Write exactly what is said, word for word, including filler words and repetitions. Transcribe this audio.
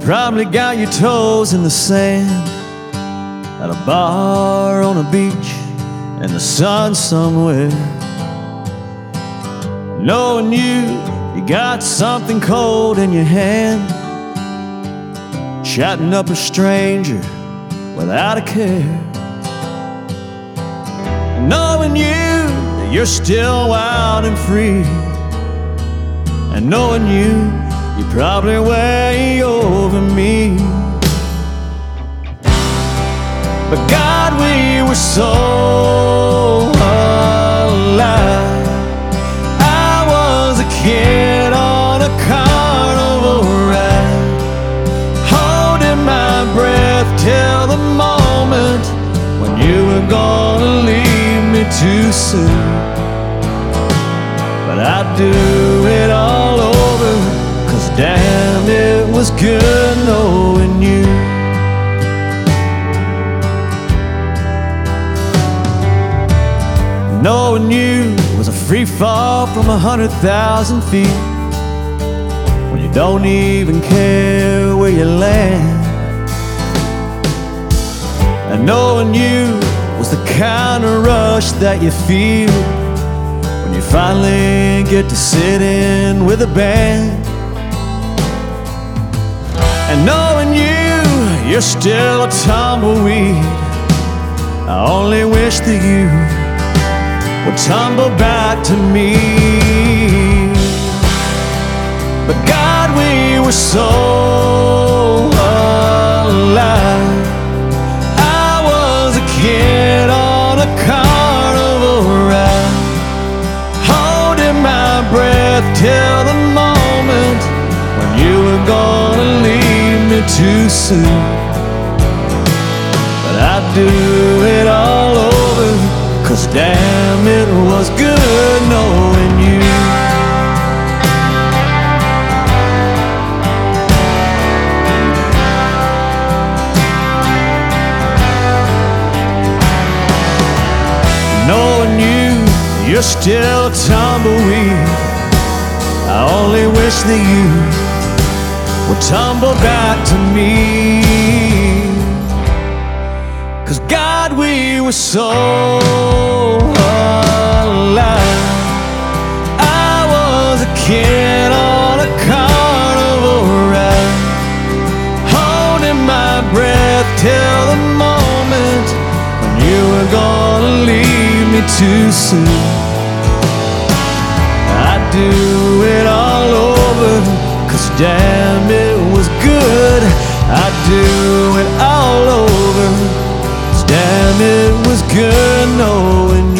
probably got your toes in the sand at a bar on a beach in the sun somewhere. Knowing you, you got something cold in your hand, chatting up a stranger without a care. And knowing you, that you're still wild and free, and knowing you, you're probably way over me. But God, we were so alive. I was a kid on a carnival ride, holding my breath till the moment when you were gonna leave me too soon. But I'd do it all over, 'cause damn, it was good knowing you. Knowing you was a free fall from a hundred thousand feet, when you don't even care where you land. And knowing you was the kind of rush that you feel when you finally get to sit in with a band. And knowing you, you're still a tumbleweed, I only wish that you would tumble back to me. But God, we were so alive. I was a kid on a carnival ride, holding my breath till the moment when you were gonna leave me too soon. But I'd do it all over, 'cause damn, it was good knowing you. Knowing you, you're still a tumbleweed, I only wish that you would tumble back to me. 'Cause God, we were so alive. I was a kid on a carnival ride, holding my breath till the moment when you were gonna leave me too soon. I'd do it all over, 'cause damn, it was good. I'd do it all over, damn, it was good knowing you.